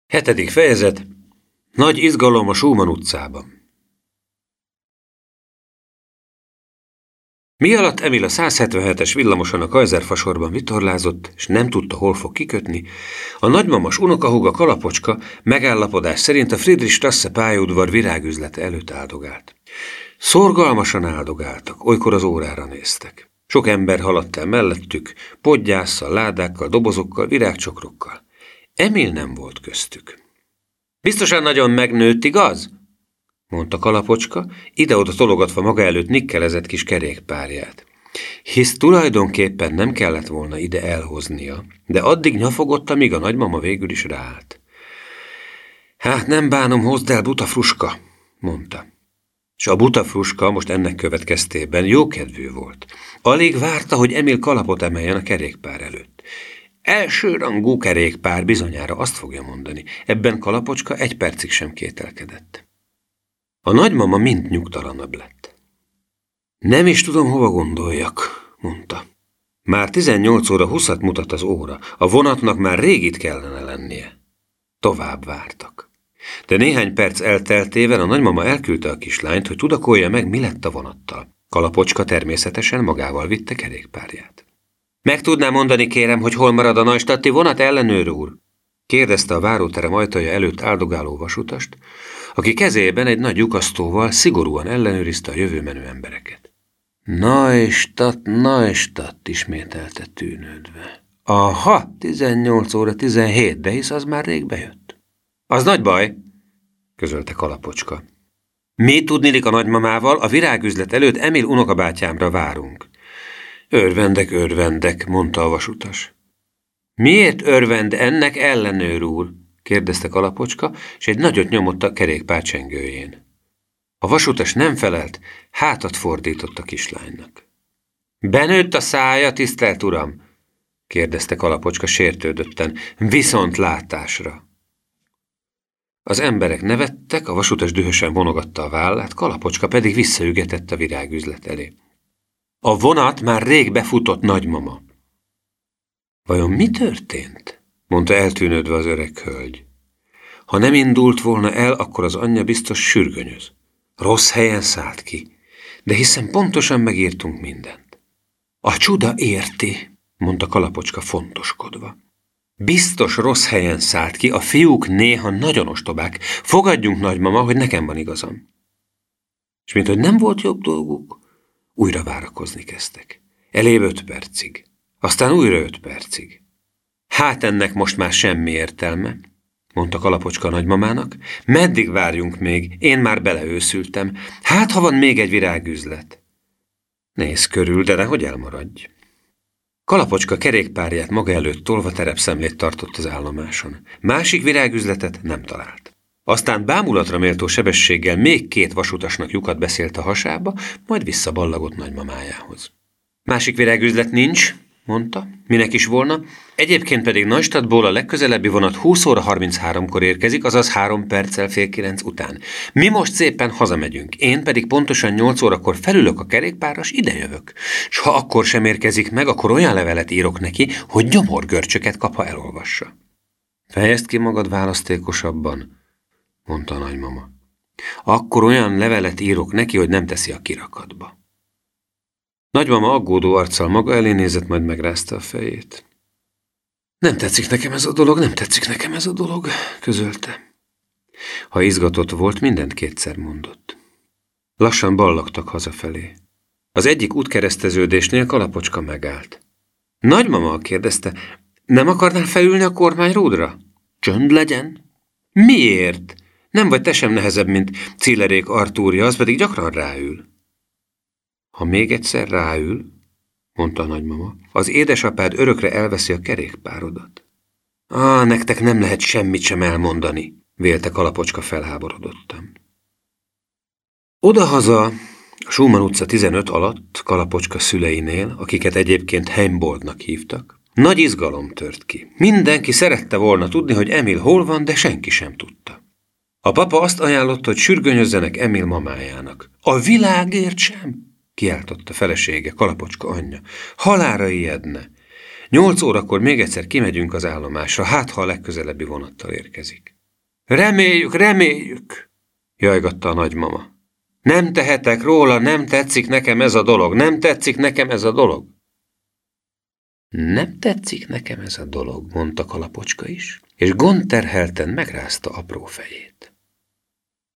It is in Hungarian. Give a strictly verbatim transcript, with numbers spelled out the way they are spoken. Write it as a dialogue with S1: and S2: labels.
S1: Hetedik fejezet. Nagy izgalom a Schumann utcában. Mi alatt Emil a százhetvenhetes villamoson a Kaiserfasorban vitorlázott, és nem tudta, hol fog kikötni, a nagymamas unokahúga Kalapocska megállapodás szerint a Friedrichstrasse pályaudvar virágüzlete előtt áldogált. Szorgalmasan áldogáltak, olykor az órára néztek. Sok ember haladt el mellettük, podgyásszal, ládákkal, dobozokkal, virágcsokrokkal. Emil nem volt köztük. Biztosan nagyon megnőtt, igaz? Mondta Kalapocska, ide-oda tologatva maga előtt nikkelezett kis kerékpárját. Hisz tulajdonképpen nem kellett volna ide elhoznia, de addig nyafogott, amíg a nagymama végül is ráállt. Hát nem bánom, hozd el, buta fruska, mondta. És a buta fruska most ennek következtében jókedvű volt. Alig várta, hogy Emil kalapot emeljen a kerékpár előtt. Elsőrangú kerékpár, bizonyára azt fogja mondani. Ebben Kalapocska egy percig sem kételkedett. A nagymama mind nyugtalanabb lett. Nem is tudom, hova gondoljak, mondta. Már tizennyolc óra húszat mutat az óra, a vonatnak már rég itt kellene lennie. Tovább vártak. De néhány perc elteltével a nagymama elküldte a kislányt, hogy tudakolja meg, mi lett a vonattal. Kalapocska természetesen magával vitte kerékpárját. Meg tudná mondani, kérem, hogy hol marad a Neustadti vonat, ellenőr úr? Kérdezte a váróterem ajtaja előtt áldogáló vasutast, aki kezében egy nagy lyukasztóval szigorúan ellenőrizte a jövőmenő embereket. Neustadt, Neustadt, ismételte tűnődve. Aha, tizennyolc óra tizenhét, de hisz az már rég bejött. Az nagy baj, közölte Kalapocska. Mi tudnilik a nagymamával, a virágüzlet előtt Emil unokabátyámra várunk. Örvendek, örvendek, mondta a vasutas. Miért örvend ennek, ellenőr úr? Kérdezte Kalapocska, és egy nagyot nyomott a kerékpár csengőjén. A vasutas nem felelt, hátat fordított a kislánynak. Benőtt a szája, tisztelt uram? Kérdezte Kalapocska sértődötten, viszont látásra. Az emberek nevettek, a vasutas dühösen vonogatta a vállát, Kalapocska pedig visszaügetett a virágüzlet elé. A vonat már rég befutott, nagymama. Vajon mi történt? Mondta eltűnődve az öreg hölgy. Ha nem indult volna el, akkor az anyja biztos sürgönyöz. Rossz helyen szállt ki, de hiszen pontosan megírtunk mindent. A csuda érti, mondta Kalapocska fontoskodva. Biztos rossz helyen szállt ki, a fiúk néha nagyon ostobák. Fogadjunk, nagymama, hogy nekem van igazam. És mint hogy nem volt jobb dolguk, újra várakozni kezdtek. Elébb öt percig. Aztán újra öt percig. Hát ennek most már semmi értelme, mondta Kalapocska nagymamának. Meddig várjunk még? Én már beleőszültem. Hát, ha van még egy virágüzlet. Nézz körül, de nehogy elmaradj. Kalapocska kerékpárját maga előtt tolva terepszemlét tartott az állomáson. Másik virágüzletet nem talált. Aztán bámulatra méltó sebességgel még két vasutasnak lyukat beszélt a hasába, majd visszaballagott nagymamájához. Másik virágüzlet nincs, mondta, minek is volna, egyébként pedig Neustadtból a legközelebbi vonat húsz óra harmincháromkor érkezik, azaz három perccel fél kilenc után. Mi most szépen hazamegyünk, én pedig pontosan nyolc órakor felülök a kerékpárra, s idejövök. S ha akkor sem érkezik meg, akkor olyan levelet írok neki, hogy nyomorgörcsöket kap, ha elolvassa. Fejezd ki magad választékosabban, mondta a nagymama. Akkor olyan levelet írok neki, hogy nem teszi a kirakatba. Nagymama aggódó arccal maga elé nézett, majd megrázta a fejét. Nem tetszik nekem ez a dolog, nem tetszik nekem ez a dolog, közölte. Ha izgatott volt, mindent kétszer mondott. Lassan ballagtak hazafelé. Az egyik útkereszteződésnél Kalapocska megállt. Nagymama, kérdezte, nem akarnál felülni a kormányródra? Csönd legyen. Miért? Nem vagy te sem nehezebb, mint Cillerék Artúrja, az pedig gyakran ráül. Ha még egyszer ráül, mondta a nagymama, az édesapád örökre elveszi a kerékpárodat. Á, nektek nem lehet semmit sem elmondani, vélte Kalapocska felháborodottan. Odahaza, a Schumann utca tizenöt alatt, Kalapocska szüleinél, akiket egyébként Heimboldnak hívtak, nagy izgalom tört ki. Mindenki szerette volna tudni, hogy Emil hol van, de senki sem tudta. A papa azt ajánlotta, hogy sürgönyözzenek Emil mamájának. A világért sem? Kiáltotta felesége, Kalapocska anyja. Halálra ijedne. Nyolc órakor még egyszer kimegyünk az állomásra, hát ha a legközelebbi vonattal érkezik. Reméljük, reméljük, jajgatta a nagymama. Nem tehetek róla, nem tetszik nekem ez a dolog, nem tetszik nekem ez a dolog. Nem tetszik nekem ez a dolog, mondta Kalapocska is, és gondterhelten megrázta apró fejét.